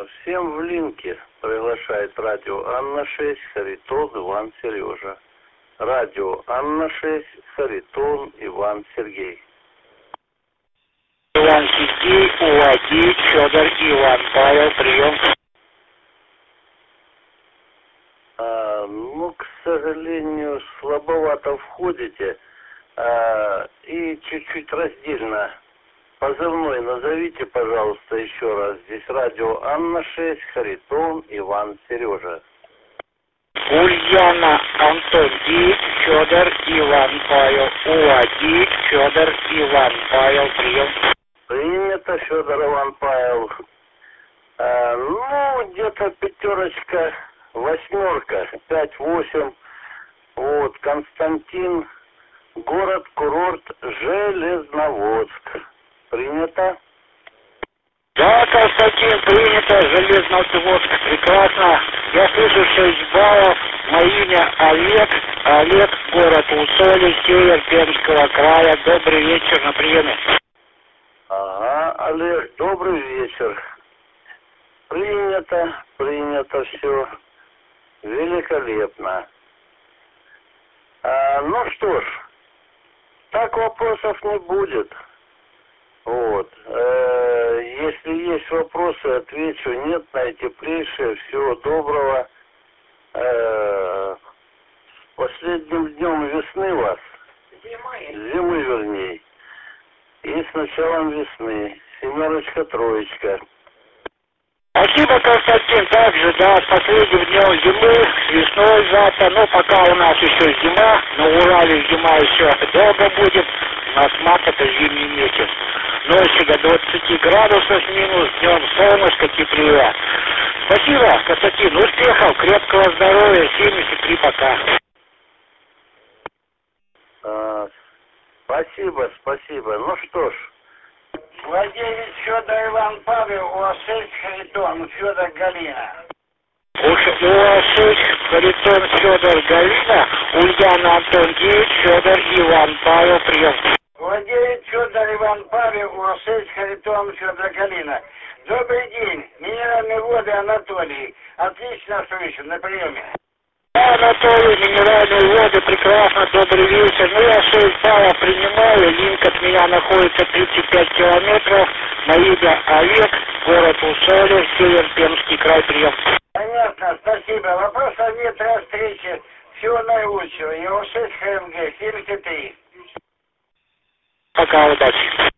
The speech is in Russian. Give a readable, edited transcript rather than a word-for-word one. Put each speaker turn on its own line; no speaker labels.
Всем в линке приглашает радио Анна-6, Харитон, Иван, Сережа. Радио Анна-6, Харитон, Иван, Сергей.
Иван Сергей, УА-9, Федор, Иван, Павел, прием.
Ну, к сожалению, слабовато входите. И чуть-чуть раздельно. Позывной назовите, пожалуйста, еще раз. Здесь радио Анна-6, Харитон, Иван, Сережа.
Ульяна, Антон 9, Федор, Иван, Павел, УА-9, Федор, Иван, Павел, прием.
Принято, Федор, Иван, Павел. Ну, где-то пятерочка, восьмерка, 5-8. Вот, Константин, город-курорт Железноводск. Принято?
Да, Константин, принято, Железноводск, прекрасно. Я слышу 6 баллов, мое имя Олег, Олег, город Усолье, север Пермского края. Добрый вечер, на приеме.
Ага, Олег, добрый вечер. Принято все. Великолепно. Ну что ж, так вопросов не будет. Вот. Если есть вопросы, отвечу. Нет, наитеплейшее. Всего доброго. С последним днем весны вас. Зимы, вернее. И с началом весны. Семерочка, троечка.
Спасибо, Константин, также, да, с последним днем зимы, весной завтра, но пока у нас еще зима, на Урале зима еще долго будет, у нас март это зимний месяц. Ночью до 20 градусов минус, днем солнышко, теплее. Спасибо, Константин, успехов, крепкого здоровья, 73 пока.
Спасибо. Ну что ж.
Владелец Федор Иван Павел, УА-6, Харитон, Федор, Галина.
УА-6, Харитон, Федор, Галина, Ульяна, Антон 9, Федор, Иван, Павел, прием.
Владелец Федор Иван Павел, УА-6, Харитон, Федор, Галина. Добрый день, минеральные воды Анатолий. Отлично слышу, на приеме.
Анатолий, минеральные воды, прекрасно, добрый вечер. Ну, я 6 баллов принимаю, линк от меня находится 35 километров. Мое имя Олег, город Усолье, север Пермский край, прием.
Понятно, спасибо. Вопросов нет, до встречи. Всего наилучшего. УА-6, ХМГ, 73.
Пока, удачи.